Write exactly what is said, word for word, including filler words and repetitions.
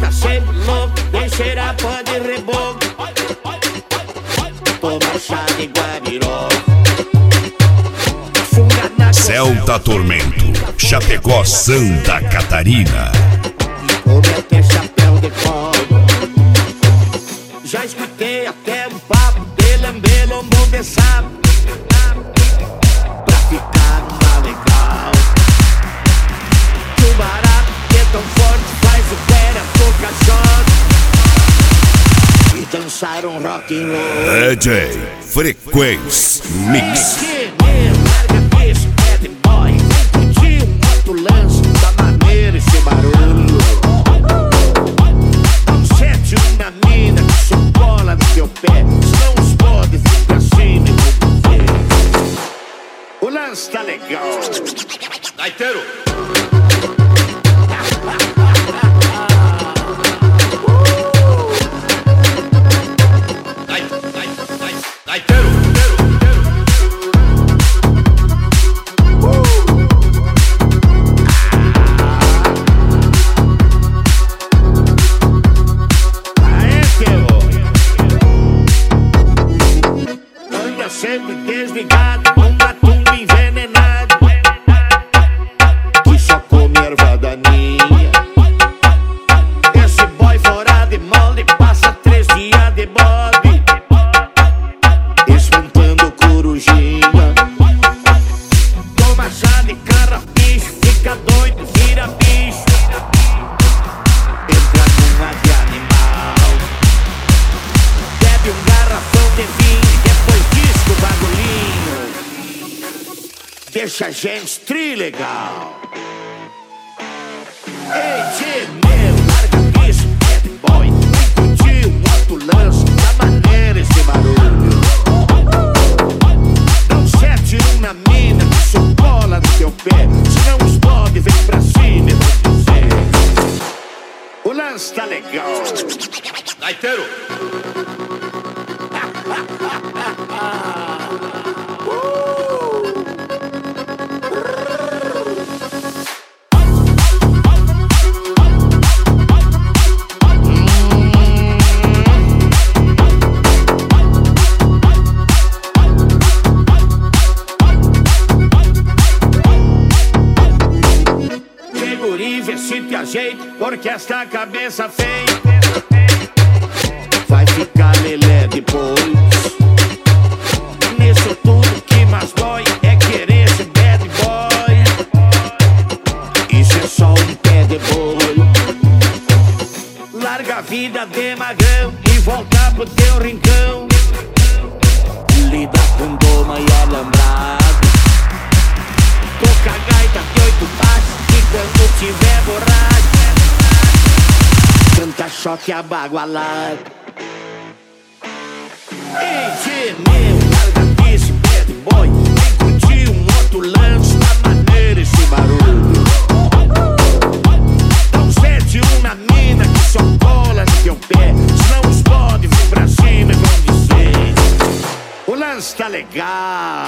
tá sempre louco, vem cheirar pó de reboco. Toma chá de guariró. Celta Tormento, Chapecó, Santa Catarina. Come até chapéu de couro. Já escutei até um papo de lamber lombo de sapo, pra ficar numa legal. Que o barato que é tão forte faz o pé tocar short e dançar um rock and roll. D J Frequência Mix. Esse barulho. Dá um sete, uma mina que só cola no teu pé. Senão os podes vir pra cima e vou dizer: o lance tá legal. Gaiteiro. Gaiteiro. Sempre desligado, um gato envenenado que só come erva daninha. Esse boy fora de molde passa três dias de bode espantando corujinha. Toma chá de carrapicho, fica doido, vira bicho, entra numa de animal, bebe um garrafão de vinho, o bagulhinho deixa a gente trilegal. Ei, tio meu, larga isso, bad boy. Vem curtir um outro lance, da maneira esse barulho. Dá um sete uma mina que só cola no teu pé. Senão os bode vem pra cima e vou dizer: o lance tá legal. Gaiteiro. Vê se te ajeita, porque esta cabeça feia vai ficar lelé depois. Nisso tudo que mais dói é querer ser bad boy. Isso é só um pé de boi. Larga a vida de magrão e volta pro teu rincão. Lida com doma e alambrado. Toca a gaita de oito baixos e quando tiver borracho canta choque abagualado. Ei, tio meu, larga desse bad boy. Vem curtir um outro lance, da maneira esse barulho. Dá um sete, uma mina que só cola no teu pé. Senão os bode vir pra cima e vão dizer: o lance tá legal.